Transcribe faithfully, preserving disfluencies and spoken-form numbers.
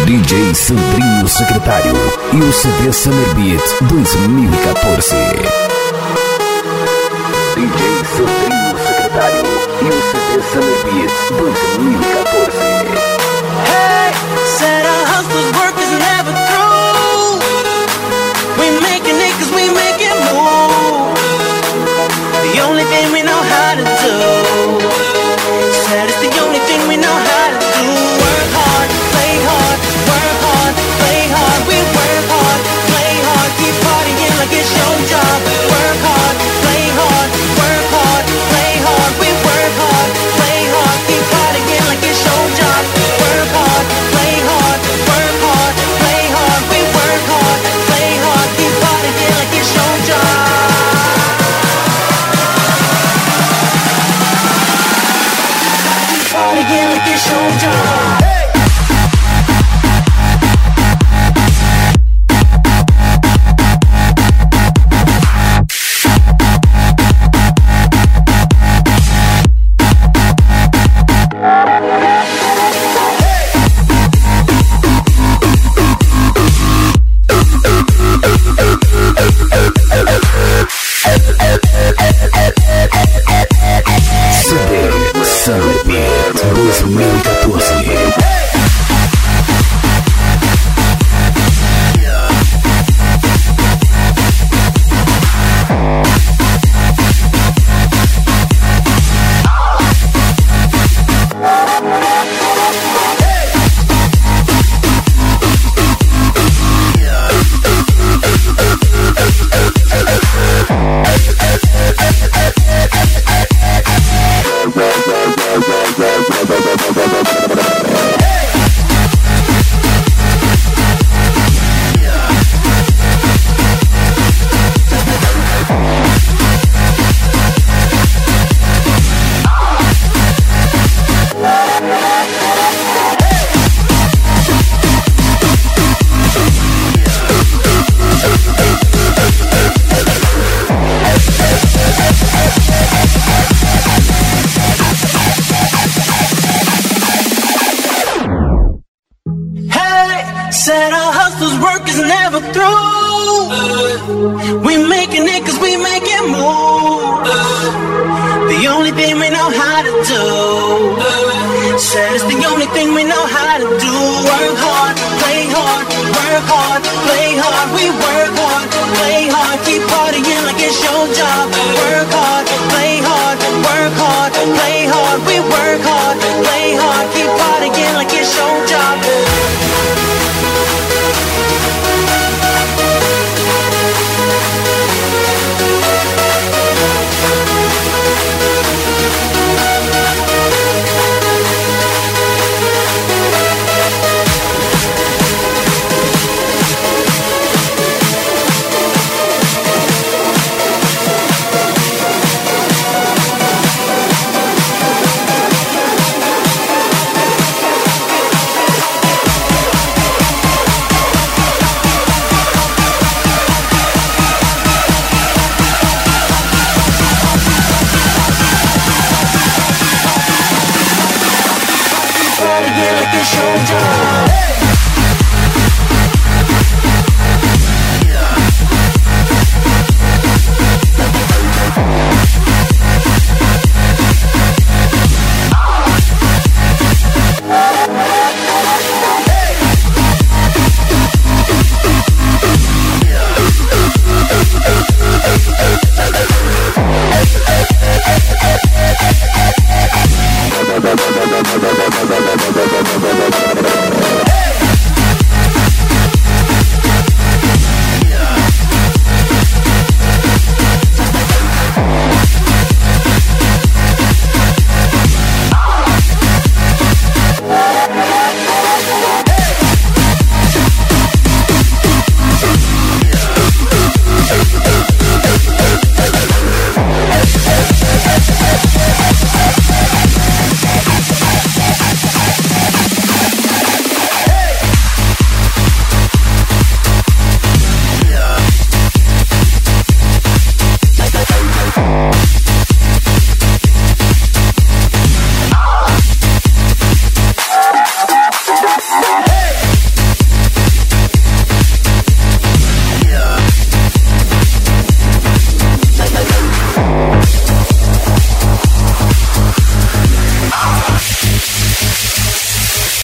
D J Sandrinho Secretário e o C D Summer Beat dois mil e quatorze. D J Sandrinho Secretário e o C D Summer Beat dois mil e quatorze. Hey, said our hustler's work is never through. We making it cause we make it move. The only thing we know how to do. Said it's the only thing we know how to do. Work hard, play hard, work hard, play hard. We work hard, play hard, keep partying like it's your job. Work hard, play hard, work hard, play hard. We work hard, play hard, keep partying like it's your job. Work hard, play hard, work hard, play hard. We work hard, play hard, keep partying like it's your job. Partying like it's your job. Summer Beat dois mil e quatorze. Said our hustler's work is never through. We making it cause we make it move. The only thing we know how to do. Said it's the only thing we know how to do. Work hard, play hard, work hard, play hard. We work hard, play hard, keep partying like it's your job. Work hard, play hard, work hard, play hard. We work hard, play hard, keep partying like it's your job. Bye.